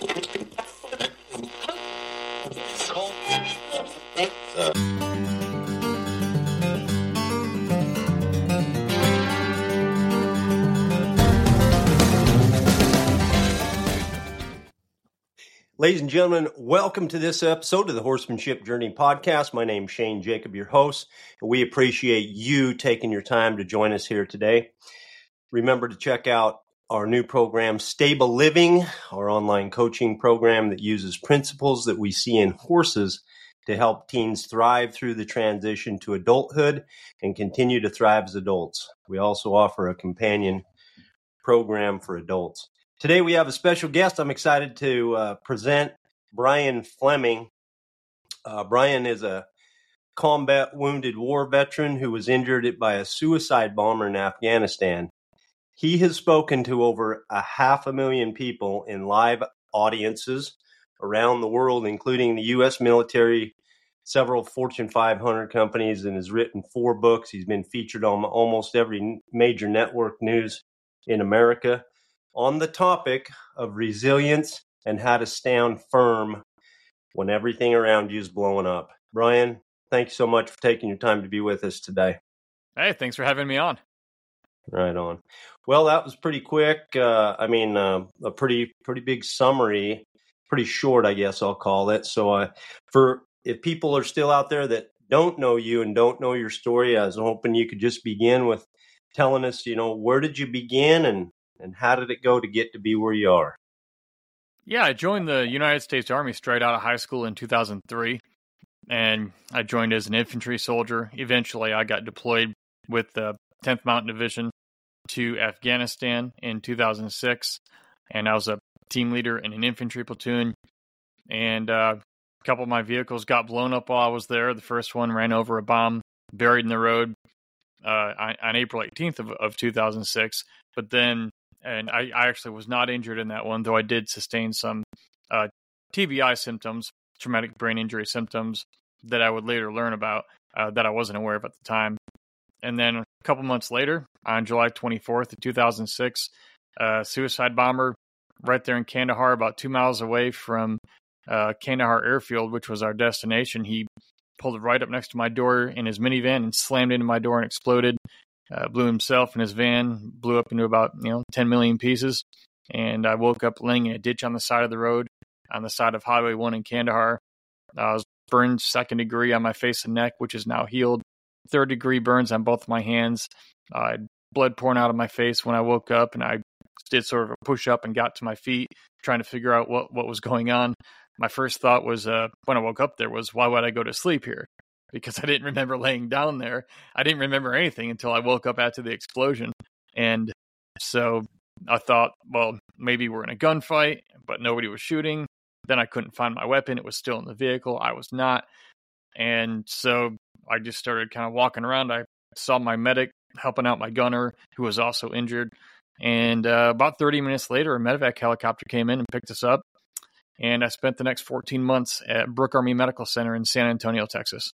Ladies and gentlemen, welcome to this episode of the Horsemanship Journey podcast. My name is Shane Jacob, your host, and we appreciate you taking your time to join us here today. Remember to check out our new program, Stable Living, our online coaching program that uses principles that we see in horses to help teens thrive through the transition to adulthood and continue to thrive as adults. We also offer a companion program for adults. Today we have a special guest. I'm excited to present Brian Fleming. Brian is a combat wounded war veteran who was injured by a suicide bomber in Afghanistan. He has spoken to over 500,000 people in live audiences around the world, including the U.S. military, several Fortune 500 companies, and has written 4 books. He's been featured on almost every major network news in America on the topic of resilience and how to stand firm when everything around you is blowing up. Brian, thanks so much for taking your time to be with us today. Hey, thanks for having me on. Right on. Well, that was pretty quick. A pretty big summary, pretty short, I guess I'll call it. So for if people are still out there that don't know you and don't know your story, I was hoping you could just begin with telling us, where did you begin and how did it go to get to be where you are? Yeah, I joined the United States Army straight out of high school in 2003, and I joined as an infantry soldier. Eventually, I got deployed with the 10th Mountain Division to Afghanistan in 2006, and I was a team leader in an infantry platoon, and a couple of my vehicles got blown up while I was there. The first one ran over a bomb buried in the road on April 18th of 2006, but then and I actually was not injured in that one, though I did sustain some TBI symptoms, traumatic brain injury symptoms, that I would later learn about that I wasn't aware of at the time. And then a couple months later, on July 24th of 2006, a suicide bomber right there in Kandahar, about 2 miles away from Kandahar Airfield, which was our destination. He pulled right up next to my door in his minivan and slammed into my door and exploded. Blew himself and his van, blew up into about 10 million pieces. And I woke up laying in a ditch on the side of the road, on the side of Highway 1 in Kandahar. I was burned 2nd degree on my face and neck, which is now healed. 3rd degree burns on both my hands. I had blood pouring out of my face when I woke up, and I did sort of a push up and got to my feet, trying to figure out what was going on. My first thought was, when I woke up there, was, why would I go to sleep here? Because I didn't remember laying down there. I didn't remember anything until I woke up after the explosion. And so I thought, well, maybe we're in a gunfight, but nobody was shooting. Then I couldn't find my weapon. It was still in the vehicle. I was not. And so I just started kind of walking around. I saw my medic helping out my gunner, who was also injured. And about 30 minutes later, a medevac helicopter came in and picked us up. And I spent the next 14 months at Brooke Army Medical Center in San Antonio, Texas.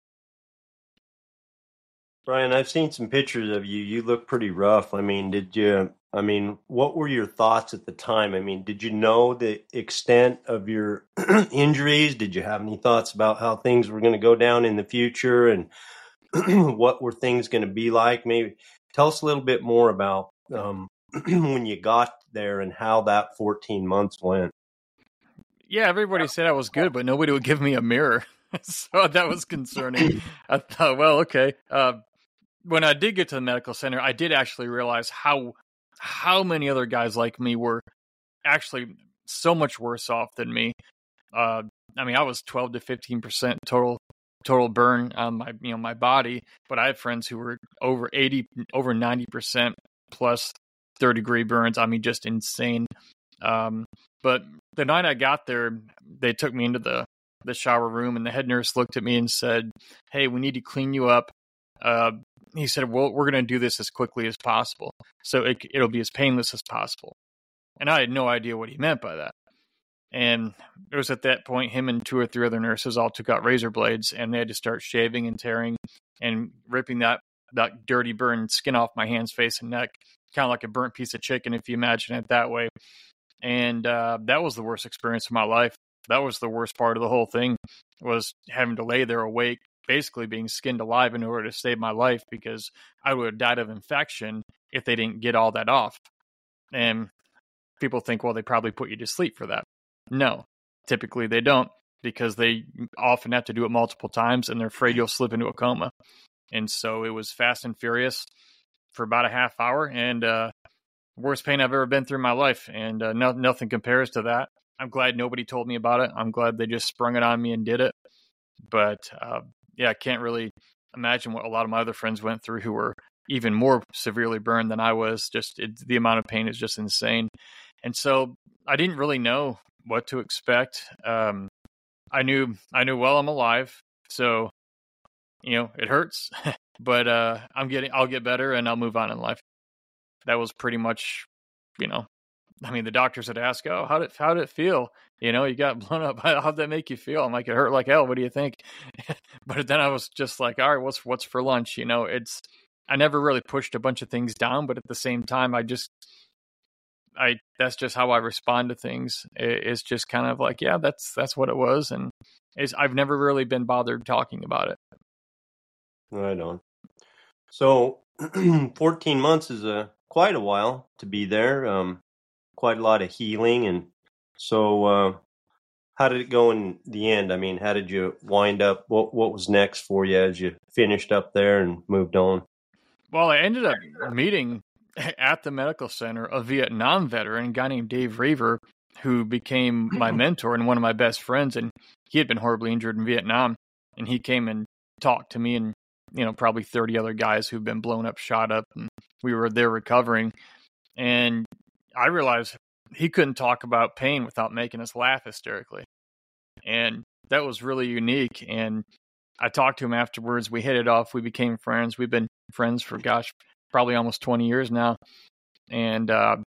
Brian, I've seen some pictures of you. You look pretty rough. What were your thoughts at the time? Did you know the extent of your injuries? Did you have any thoughts about how things were going to go down in the future and what were things going to be like? Maybe tell us a little bit more about when you got there and how that 14 months went. Yeah, everybody said I was good, but nobody would give me a mirror. So that was concerning. I thought, well, okay. When I did get to the medical center, I did actually realize how many other guys like me were actually so much worse off than me. I was 12 to 15% total burn on my body, but I have friends who were over 80, over 90% plus 3rd-degree burns. Just insane. But the night I got there, they took me into the shower room, and the head nurse looked at me and said, "Hey, we need to clean you up." He said, "Well, we're going to do this as quickly as possible, so it'll be as painless as possible." And I had no idea what he meant by that. And it was at that point, him and 2 or 3 other nurses all took out razor blades, and they had to start shaving and tearing and ripping that dirty burned skin off my hands, face, and neck, kind of like a burnt piece of chicken, if you imagine it that way. And that was the worst experience of my life. That was the worst part of the whole thing, was having to lay there awake, basically being skinned alive in order to save my life, because I would have died of infection if they didn't get all that off. And people think, well, they probably put you to sleep for that. No, typically they don't, because they often have to do it multiple times and they're afraid you'll slip into a coma. And so it was fast and furious for about a half hour, and worst pain I've ever been through in my life. And nothing compares to that. I'm glad nobody told me about it. I'm glad they just sprung it on me and did it. But I can't really imagine what a lot of my other friends went through who were even more severely burned than I was. The amount of pain is just insane. And so I didn't really know what to expect. I knew, well, I'm alive. So, it hurts, but I'll get better and I'll move on in life. That was pretty much, the doctors would ask, oh, how did it feel? You got blown up. How'd that make you feel? I'm like, it hurt like hell. What do you think? But then I was just like, all right, what's for lunch? I never really pushed a bunch of things down, but at the same time, that's just how I respond to things. It's just kind of like, yeah, that's what it was. And I've never really been bothered talking about it. Right on. So 14 months is quite a while to be there. Quite a lot of healing. And so how did it go in the end? I mean, how did you wind up? What was next for you as you finished up there and moved on? Well, I ended up meeting at the medical center a Vietnam veteran, a guy named Dave Raver, who became my mentor and one of my best friends. And he had been horribly injured in Vietnam. And he came and talked to me and, probably 30 other guys who've been blown up, shot up. And we were there recovering. And I realized he couldn't talk about pain without making us laugh hysterically. And that was really unique. And I talked to him afterwards. We hit it off. We became friends. We've been friends for, probably almost 20 years now. And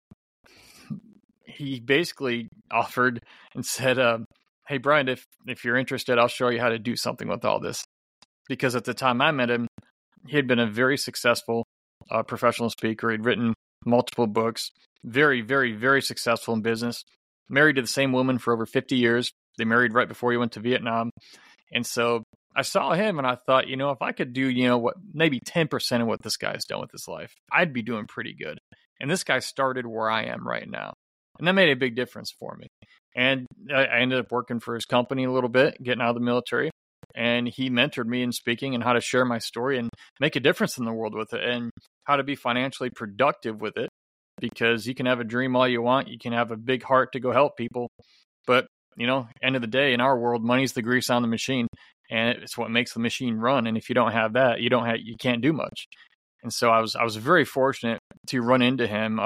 he basically offered and said, hey, Brian, if you're interested, I'll show you how to do something with all this. Because at the time I met him, he had been a very successful professional speaker. He'd written multiple books, very, very, very successful in business, married to the same woman for over 50 years. They married right before he went to Vietnam. And so I saw him and I thought, if I could do, maybe 10% of what this guy's done with his life, I'd be doing pretty good. And this guy started where I am right now. And that made a big difference for me. And I ended up working for his company a little bit, getting out of the military. And he mentored me in speaking and how to share my story and make a difference in the world with it, and how to be financially productive with it. Because you can have a dream all you want. You can have a big heart to go help people. But, end of the day, in our world, money's the grease on the machine. And it's what makes the machine run. And if you don't have that, you can't do much. And so I was very fortunate to run into him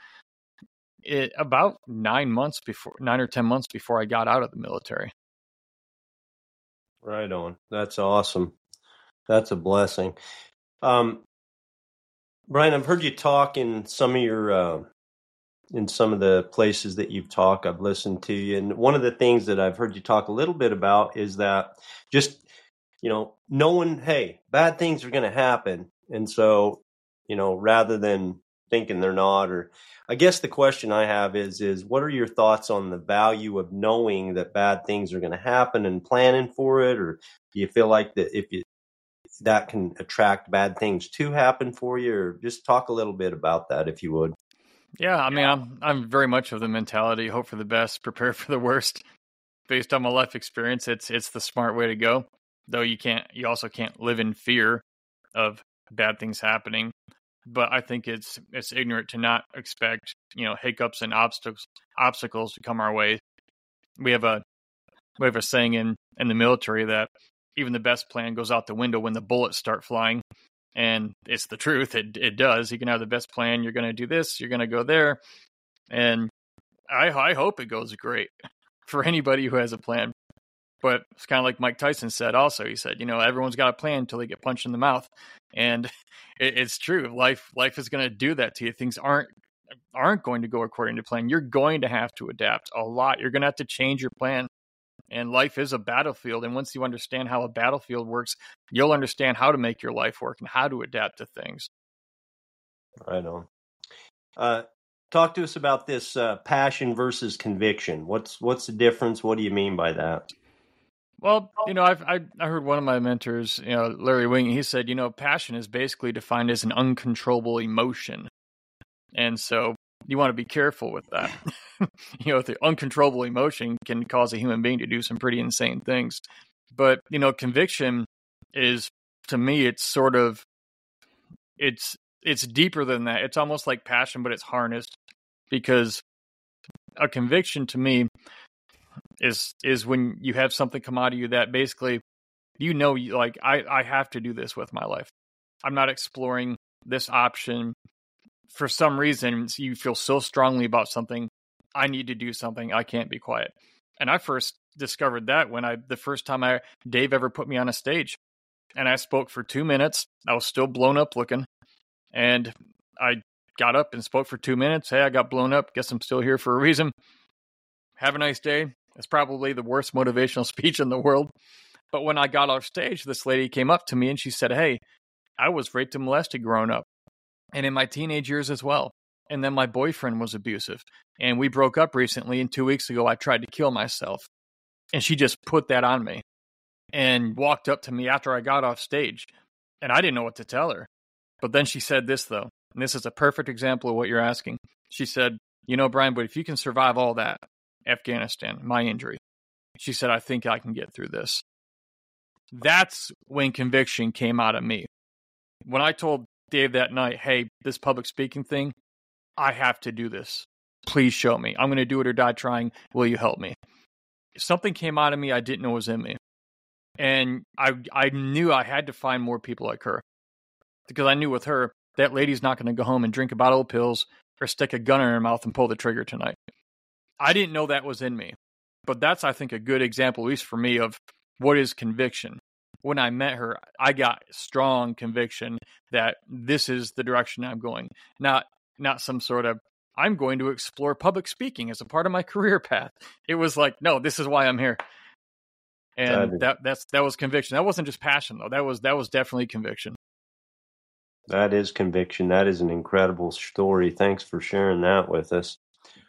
about 9 or 10 months before I got out of the military. Right on. That's awesome. That's a blessing. Brian, I've heard you talk in some of the places that you've talked. I've listened to you. And one of the things that I've heard you talk a little bit about is that just, knowing, hey, bad things are going to happen. And so, rather than thinking they're not, or I guess the question I have is what are your thoughts on the value of knowing that bad things are going to happen and planning for it? Or do you feel like that that can attract bad things to happen for you? Or just talk a little bit about that, if you would. Yeah, I mean, I'm very much of the mentality, hope for the best, prepare for the worst. Based on my life experience, it's the smart way to go. Though you also can't live in fear of bad things happening. But I think it's ignorant to not expect, hiccups and obstacles to come our way. We have a saying in the military that even the best plan goes out the window when the bullets start flying. And it's the truth. It does. You can have the best plan. You're going to do this. You're going to go there. And I hope it goes great for anybody who has a plan. But it's kind of like Mike Tyson said also. He said, everyone's got a plan until they get punched in the mouth. And it's true. Life is going to do that to you. Things aren't going to go according to plan. You're going to have to adapt a lot. You're going to have to change your plan. And life is a battlefield. And once you understand how a battlefield works, you'll understand how to make your life work and how to adapt to things. Right on. Talk to us about this passion versus conviction. What's the difference? What do you mean by that? Well, I heard one of my mentors, Larry Wing, he said, passion is basically defined as an uncontrollable emotion. And so you want to be careful with that. The uncontrollable emotion can cause a human being to do some pretty insane things. But, conviction is, to me, it's sort of, it's deeper than that. It's almost like passion, but it's harnessed, because a conviction to me is when you have something come out of you that basically, I have to do this with my life. I'm not exploring this option. For some reason, you feel so strongly about something. I need to do something. I can't be quiet. And I first discovered that when the first time Dave ever put me on a stage, and I spoke for 2 minutes. I was still blown up looking, and I got up and spoke for 2 minutes. Hey, I got blown up. Guess I'm still here for a reason. Have a nice day. It's probably the worst motivational speech in the world. But when I got off stage, this lady came up to me and she said, hey, I was raped and molested growing up, and in my teenage years as well. And then my boyfriend was abusive, and we broke up recently, and 2 weeks ago I tried to kill myself. And she just put that on me and walked up to me after I got off stage, and I didn't know what to tell her. But then she said this, though, and this is a perfect example of what you're asking. She said, Brian, but if you can survive all that, Afghanistan, my injury, she said, I think I can get through this. That's when conviction came out of me. When I told Dave that night, hey, this public speaking thing, I have to do this. Please show me. I'm going to do it or die trying. Will you help me? Something came out of me I didn't know was in me. And I knew I had to find more people like her. Because I knew with her, that lady's not going to go home and drink a bottle of pills or stick a gun in her mouth and pull the trigger tonight. I didn't know that was in me. But that's, I think, a good example, at least for me, of what is conviction. When I met her, I got strong conviction that this is the direction I'm going. Not some sort of, I'm going to explore public speaking as a part of my career path. It was like, no, this is why I'm here. And that was conviction. That wasn't just passion, though. That was definitely conviction. That is conviction. That is an incredible story. Thanks for sharing that with us.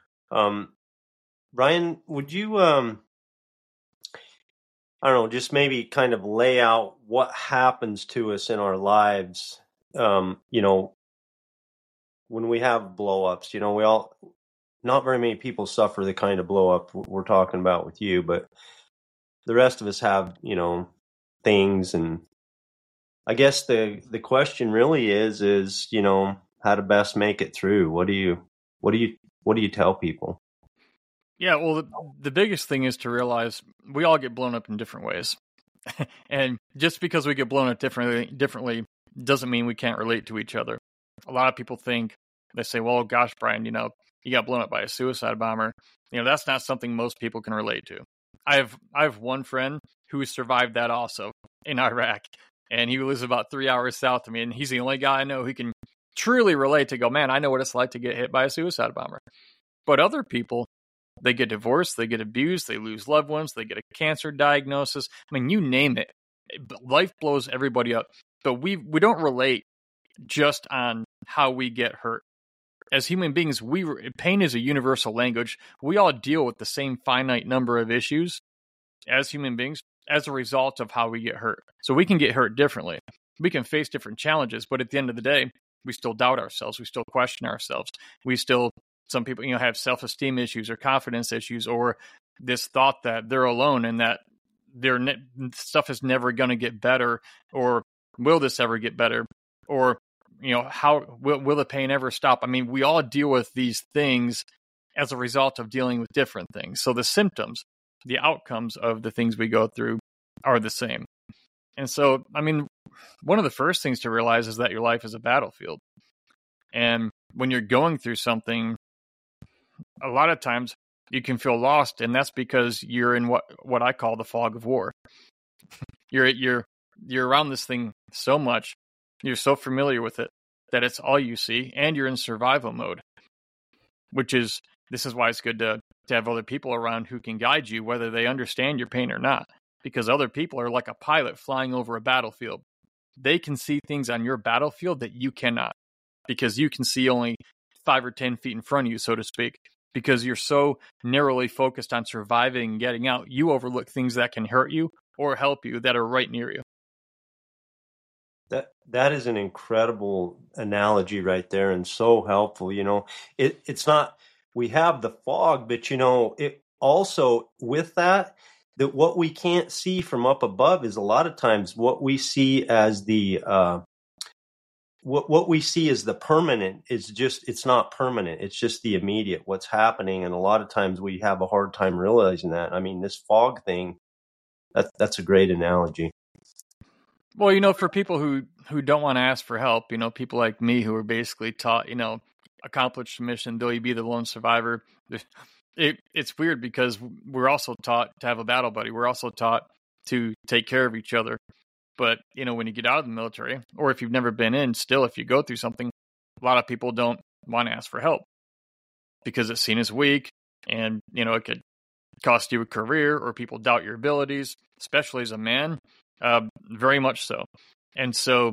Brian, would you, I don't know, just maybe kind of lay out what happens to us in our lives, when we have blow-ups. Not very many people suffer the kind of blow-up we're talking about with you, but the rest of us have, things. And I guess the question really is, how to best make it through. What do you tell people? Yeah, well, the biggest thing is to realize we all get blown up in different ways. And just because we get blown up differently doesn't mean we can't relate to each other. A lot of people think, they say, well, gosh, Brian, you got blown up by a suicide bomber. That's not something most people can relate to. I have one friend who survived that also in Iraq, and he lives about 3 hours south of me, and he's the only guy I know who can truly relate to go, man, I know what it's like to get hit by a suicide bomber. But other people, they get divorced, they get abused, they lose loved ones, they get a cancer diagnosis. I mean, you name it. Life blows everybody up. But we don't relate just on how we get hurt. As human beings, pain is a universal language. We all deal with the same finite number of issues as human beings as a result of how we get hurt. So we can get hurt differently. We can face different challenges, but at the end of the day, we still doubt ourselves. We still question ourselves. Some people, have self-esteem issues or confidence issues, or this thought that they're alone and that their stuff is never going to get better, or will this ever get better, or how will the pain ever stop? I mean, we all deal with these things as a result of dealing with different things. So the symptoms, the outcomes of the things we go through are the same. And so, I mean, one of the first things to realize is that your life is a battlefield. And when you're going through something, a lot of times you can feel lost, and that's because you're in what I call the fog of war. You're around this thing so much, you're so familiar with it that it's all you see, and you're in survival mode. This is why it's good to have other people around who can guide you, whether they understand your pain or not. Because other people are like a pilot flying over a battlefield. They can see things on your battlefield that you cannot, because you can see only 5 or 10 feet in front of you, so to speak, because you're so narrowly focused on surviving and getting out, you overlook things that can hurt you or help you that are right near you. That is an incredible analogy right there, and so helpful. It's not, we have the fog, but it also, with that what we can't see from up above is a lot of times what we see as the what we see as the permanent is just, it's not permanent. It's just the immediate, what's happening, and a lot of times we have a hard time realizing that. I mean, this fog thing, that's a great analogy. Well, for people who don't want to ask for help, people like me who are basically taught, accomplish the mission, though you be the lone survivor. It's weird because we're also taught to have a battle buddy. We're also taught to take care of each other. But, when you get out of the military, or if you've never been in, still, if you go through something, a lot of people don't want to ask for help because it's seen as weak, and, it could cost you a career, or people doubt your abilities, especially as a man. Very much so. And so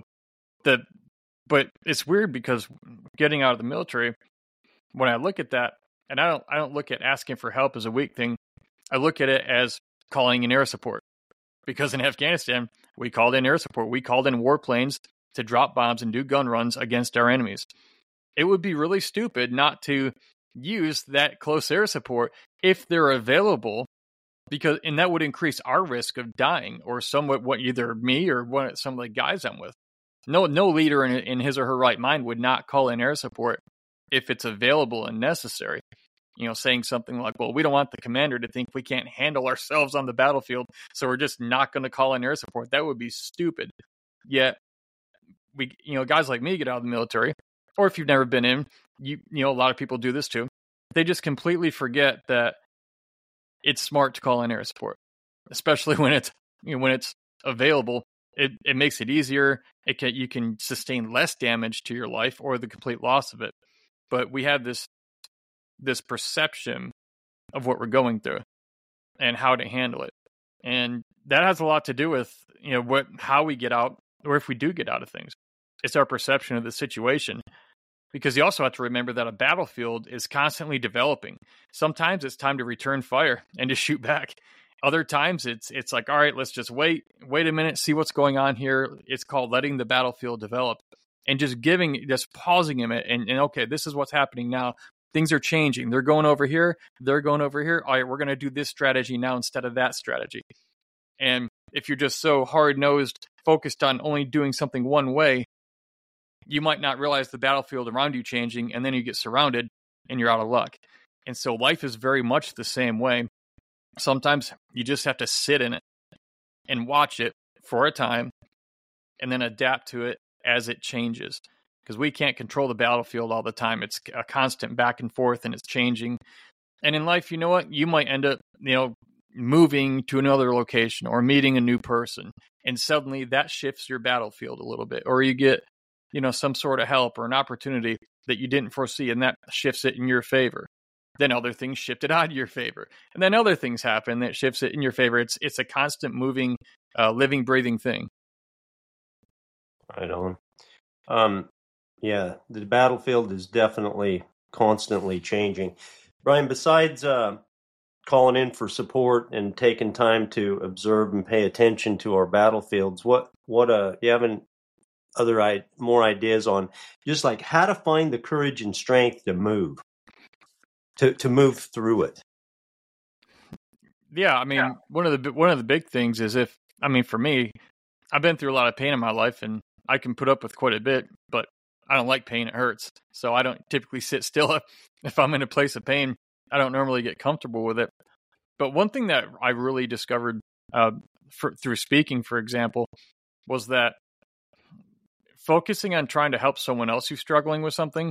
but it's weird because getting out of the military, when I look at that, and I don't look at asking for help as a weak thing. I look at it as calling in air support, because in Afghanistan, we called in air support. We called in warplanes to drop bombs and do gun runs against our enemies. It would be really stupid not to use that close air support if they're available, and that would increase our risk of dying, or somewhat either me or some of the guys I'm with. No leader in his or her right mind would not call in air support if it's available and necessary. Saying something like, well, we don't want the commander to think we can't handle ourselves on the battlefield, so we're just not going to call in air support. That would be stupid. Yet, guys like me get out of the military, or if you've never been in, a lot of people do this too. They just completely forget that it's smart to call in air support, especially when it's available. It makes it easier. You can sustain less damage to your life or the complete loss of it. But we have this perception of what we're going through and how to handle it, and that has a lot to do with how we get out, or if we do get out of things. It's our perception of the situation. Because you also have to remember that a battlefield is constantly developing. Sometimes it's time to return fire and to shoot back. Other times it's like, all right, let's just wait a minute, see what's going on here. It's called letting the battlefield develop, and just pausing a minute and okay, this is what's happening now. Things are changing. They're going over here. They're going over here. All right, we're going to do this strategy now instead of that strategy. And if you're just so hard-nosed, focused on only doing something one way, you might not realize the battlefield around you changing, and then you get surrounded and you're out of luck. And so life is very much the same way. Sometimes you just have to sit in it and watch it for a time and then adapt to it as it changes. Because we can't control the battlefield all the time. It's a constant back and forth, and it's changing. And in life, you know what? You might end up, moving to another location or meeting a new person. And suddenly that shifts your battlefield a little bit. Or you get some sort of help or an opportunity that you didn't foresee, and that shifts it in your favor. Then other things shift it out of your favor. And then other things happen that shifts it in your favor. It's a constant moving, living, breathing thing. Right on. Yeah, the battlefield is definitely constantly changing. Brian, besides calling in for support and taking time to observe and pay attention to our battlefields, what you have more ideas on just like how to find the courage and strength to move through it? Yeah, I mean, one of the big things is for me, I've been through a lot of pain in my life, and I can put up with quite a bit, but I don't like pain. It hurts. So I don't typically sit still. If I'm in a place of pain, I don't normally get comfortable with it. But one thing that I really discovered through speaking, for example, was that focusing on trying to help someone else who's struggling with something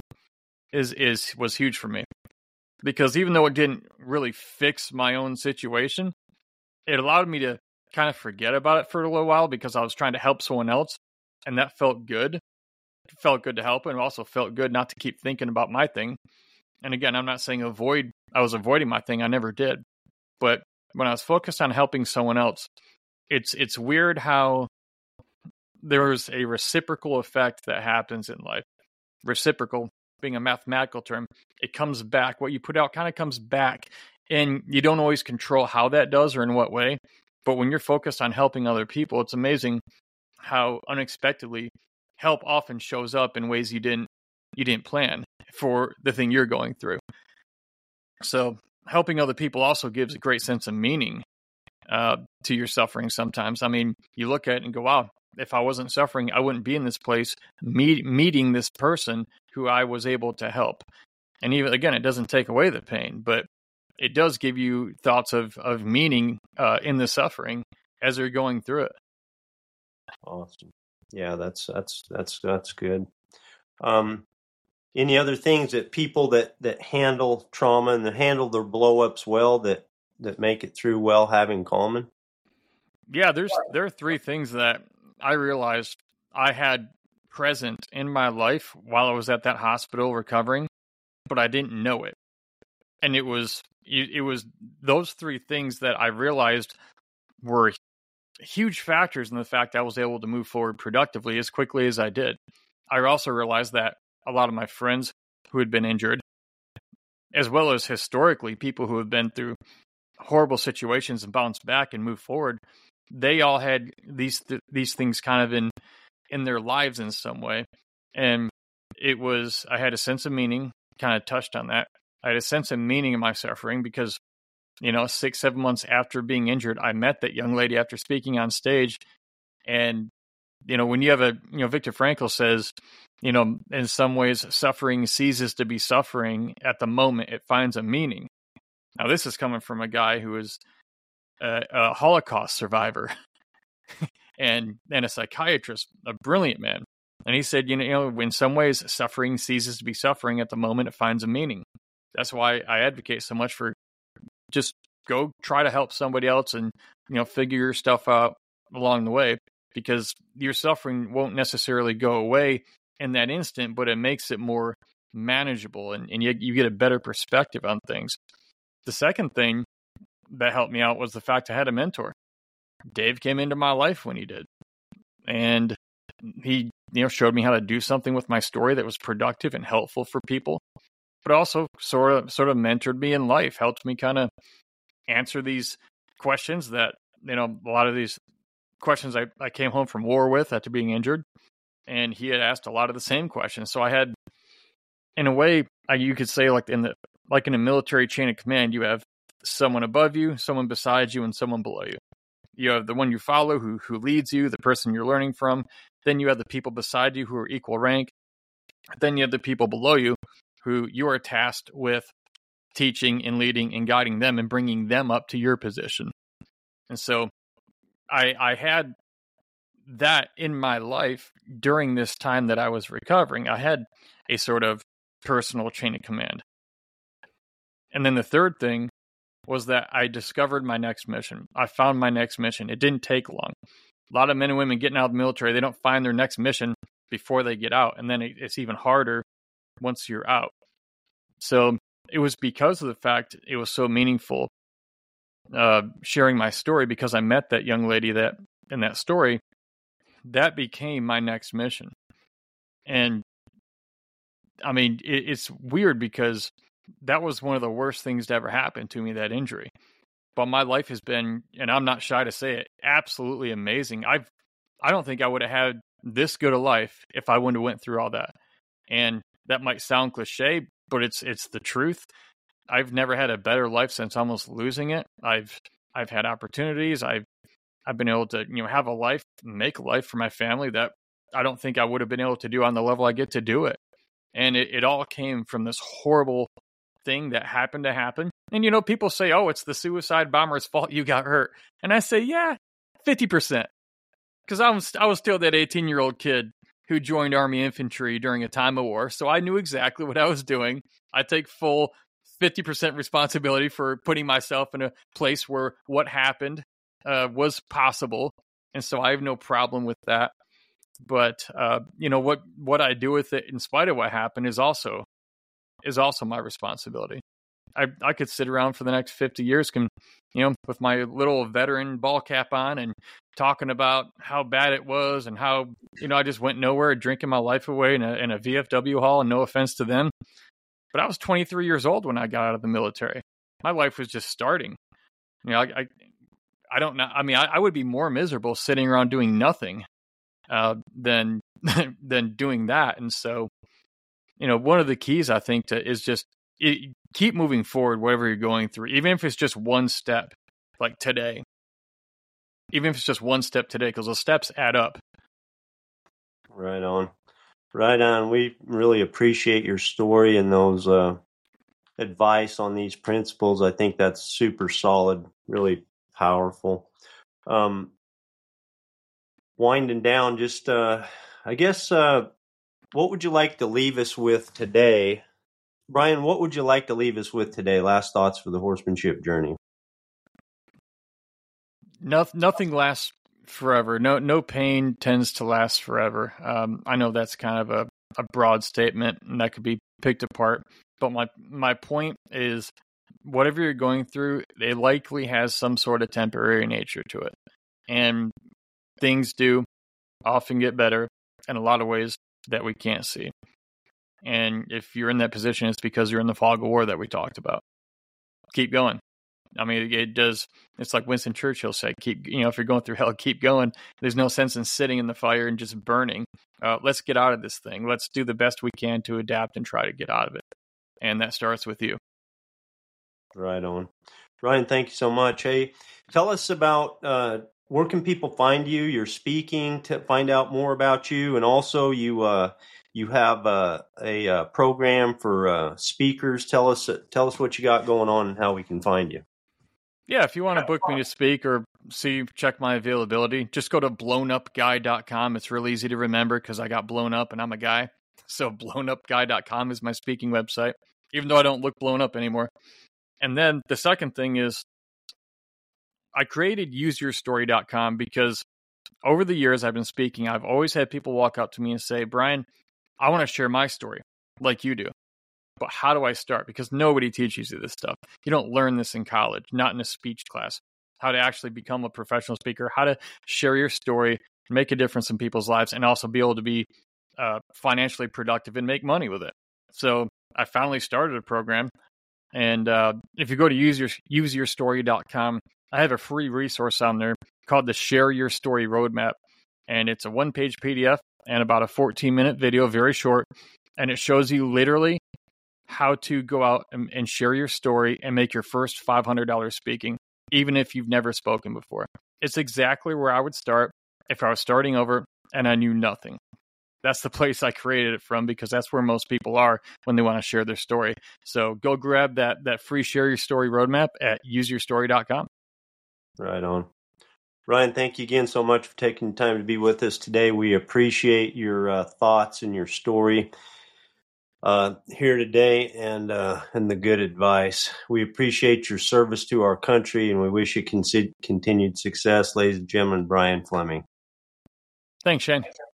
was huge for me. Because even though it didn't really fix my own situation, it allowed me to kind of forget about it for a little while, because I was trying to help someone else, and that felt good. It felt good to help, and it also felt good not to keep thinking about my thing. And again, I'm not saying I was avoiding my thing. I never did. But when I was focused on helping someone else, it's weird how there's a reciprocal effect that happens in life. Reciprocal being a mathematical term, it comes back. What you put out kind of comes back, and you don't always control how that does or in what way. But when you're focused on helping other people, it's amazing how unexpectedly help often shows up in ways you didn't plan for the thing you're going through. So helping other people also gives a great sense of meaning to your suffering sometimes. I mean, you look at it and go, wow, if I wasn't suffering, I wouldn't be in this place meeting this person who I was able to help. And even, again, it doesn't take away the pain, but it does give you thoughts of meaning in the suffering as you're going through it. Awesome. Yeah, that's good. Any other things that people that handle trauma and that handle their blow-ups well that make it through well have in common? Yeah, there are three things that I realized I had present in my life while I was at that hospital recovering, but I didn't know it. And it was those three things that I realized were huge factors in the fact I was able to move forward productively as quickly as I did. I also realized that a lot of my friends who had been injured, as well as historically people who have been through horrible situations and bounced back and moved forward, they all had these things kind of in their lives in some way. And I had a sense of meaning, kind of touched on that. I had a sense of meaning in my suffering because, 6-7 months after being injured, I met that young lady after speaking on stage. And, when you have Viktor Frankl says, in some ways, suffering ceases to be suffering at the moment it finds a meaning. Now, this is coming from a guy who is a Holocaust survivor and a psychiatrist, a brilliant man. And he said, in some ways, suffering ceases to be suffering at the moment it finds a meaning. That's why I advocate so much for just go try to help somebody else and, figure your stuff out along the way, because your suffering won't necessarily go away in that instant, but it makes it more manageable and you get a better perspective on things. The second thing that helped me out was the fact I had a mentor. Dave came into my life when he did. And he, showed me how to do something with my story that was productive and helpful for people, but also sort of mentored me in life, helped me kind of answer these questions that, a lot of these questions I came home from war with after being injured. And he had asked a lot of the same questions. So I had, in a way, you could say like in a military chain of command, you have someone above you, someone beside you, and someone below you. You have the one you follow who leads you, the person you're learning from. Then you have the people beside you who are equal rank. Then you have the people below you who you are tasked with teaching and leading and guiding them and bringing them up to your position. And so I had that in my life during this time that I was recovering. I had a sort of personal chain of command. And then the third thing was that I discovered my next mission. I found my next mission. It didn't take long. A lot of men and women getting out of the military, they don't find their next mission before they get out. And then it's even harder once you're out. So it was because of the fact it was so meaningful sharing my story, because I met that young lady that in that story, that became my next mission. And I mean, it's weird because that was one of the worst things to ever happen to me, that injury. But my life has been, and I'm not shy to say it, absolutely amazing. I don't think I would have had this good a life if I wouldn't have went through all that. And that might sound cliche, but it's the truth. I've never had a better life since almost losing it. I've had opportunities. I've been able to, have a life, make a life for my family that I don't think I would have been able to do on the level I get to do it. And it all came from this horrible thing that happened to happen. And, people say, oh, it's the suicide bomber's fault you got hurt. And I say, yeah, 50%. Because I was still that 18-year-old kid who joined Army infantry during a time of war. So I knew exactly what I was doing. I take full 50% responsibility for putting myself in a place where what happened was possible. And so I have no problem with that. But, what I do with it in spite of what happened is also my responsibility. I could sit around for the next 50 years, with my little veteran ball cap on and talking about how bad it was and how, I just went nowhere, drinking my life away in a VFW hall, and no offense to them. But I was 23 years old when I got out of the military. My life was just starting. I don't know. I mean, I would be more miserable sitting around doing nothing than than doing that. And so, one of the keys, I think, is just keep moving forward, whatever you're going through, even if it's just one step, like today. Even if it's just one step today, because those steps add up. Right on. Right on. We really appreciate your story and those advice on these principles. I think that's super solid, really powerful. Winding down, just I guess, what would you like to leave us with today? Brian, what would you like to leave us with today? Last thoughts for the horsemanship journey. Nothing lasts forever. No pain tends to last forever. I know that's kind of a broad statement, and that could be picked apart. But my point is, whatever you're going through, it likely has some sort of temporary nature to it. And things do often get better in a lot of ways that we can't see. And if you're in that position, it's because you're in the fog of war that we talked about. Keep going. I mean, it does. It's like Winston Churchill said, if you're going through hell, keep going. There's no sense in sitting in the fire and just burning. Let's get out of this thing. Let's do the best we can to adapt and try to get out of it. And that starts with you. Right on. Ryan, thank you so much. Hey, tell us about where can people find you? You're speaking, to find out more about you. And also you have a program for speakers. Tell us what you got going on and how we can find you. Yeah, if you want to book me to speak or check my availability, just go to blownupguy.com. It's real easy to remember because I got blown up and I'm a guy. So blownupguy.com is my speaking website, even though I don't look blown up anymore. And then the second thing is I created useyourstory.com because over the years I've been speaking, I've always had people walk up to me and say, Brian, I want to share my story like you do. But how do I start? Because nobody teaches you this stuff. You don't learn this in college, not in a speech class. How to actually become a professional speaker, how to share your story, make a difference in people's lives, and also be able to be financially productive and make money with it. So I finally started a program. And if you go to useyourstory.com, I have a free resource on there called the Share Your Story Roadmap. And it's a one-page PDF and about a 14-minute video, very short. And it shows you literally how to go out and share your story and make your first $500 speaking, even if you've never spoken before. It's exactly where I would start if I was starting over and I knew nothing. That's the place I created it from because that's where most people are when they want to share their story. So go grab that free Share Your Story roadmap at useyourstory.com. Right on. Ryan, thank you again so much for taking the time to be with us today. We appreciate your thoughts and your story here today and the good advice. We appreciate your service to our country and we wish you continued success. Ladies and gentlemen, Brian Fleming. Thanks, Shane.